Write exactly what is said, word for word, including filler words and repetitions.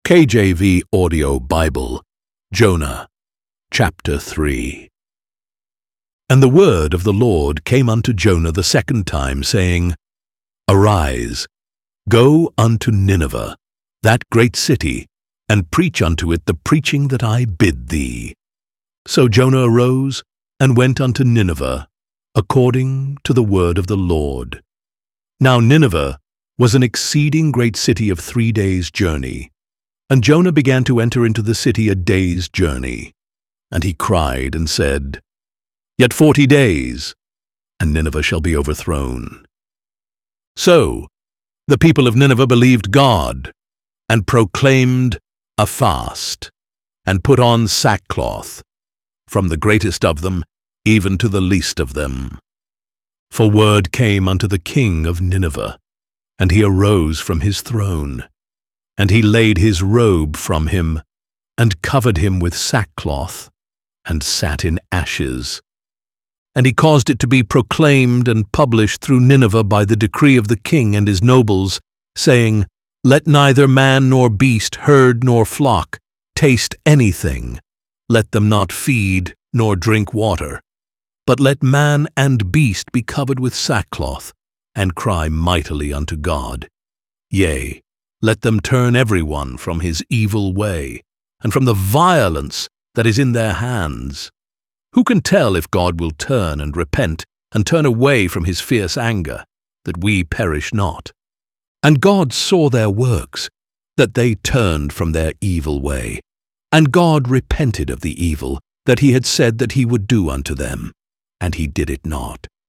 K J V Audio Bible, Jonah, chapter three. And the word of the Lord came unto Jonah the second time, saying, Arise, go unto Nineveh, that great city, and preach unto it the preaching that I bid thee. So Jonah arose and went unto Nineveh, according to the word of the Lord. Now Nineveh was an exceeding great city of three days' journey. And Jonah began to enter into the city a day's journey. And he cried and said, Yet forty days, and Nineveh shall be overthrown. So the people of Nineveh believed God, and proclaimed a fast, and put on sackcloth, from the greatest of them even to the least of them. For word came unto the king of Nineveh, and he arose from his throne. And he laid his robe from him, and covered him with sackcloth, and sat in ashes. And he caused it to be proclaimed and published through Nineveh by the decree of the king and his nobles, saying, Let neither man nor beast, herd nor flock, taste anything. Let them not feed nor drink water. But let man and beast be covered with sackcloth, and cry mightily unto God. Yea, let them turn every one from his evil way, and from the violence that is in their hands. Who can tell if God will turn and repent, and turn away from his fierce anger, that we perish not? And God saw their works, that they turned from their evil way. And God repented of the evil that he had said that he would do unto them, and he did it not.